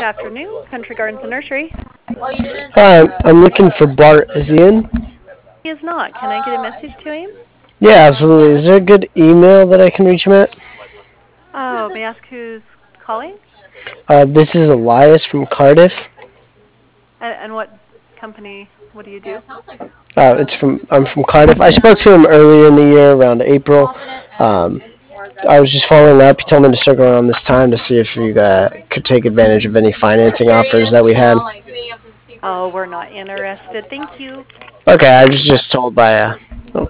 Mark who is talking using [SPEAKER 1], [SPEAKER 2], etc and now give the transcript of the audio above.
[SPEAKER 1] afternoon, Country Gardens and Nursery.
[SPEAKER 2] Hi, I'm looking for Bart. Is he in?
[SPEAKER 1] He is not. Can I get a message to him?
[SPEAKER 2] Yeah, absolutely. Is there a good email that I can reach him at?
[SPEAKER 1] Oh, may I ask who's calling?
[SPEAKER 2] This is Elias from Cardiff.
[SPEAKER 1] And what company, what do you do?
[SPEAKER 2] I'm from Cardiff. I spoke to him earlier in the year, around April. Um, I was just following up. He told me to circle around this time to see if you could take advantage of any financing offers that we had.
[SPEAKER 1] Oh, we're not interested. Thank you.
[SPEAKER 2] Okay, I was just told by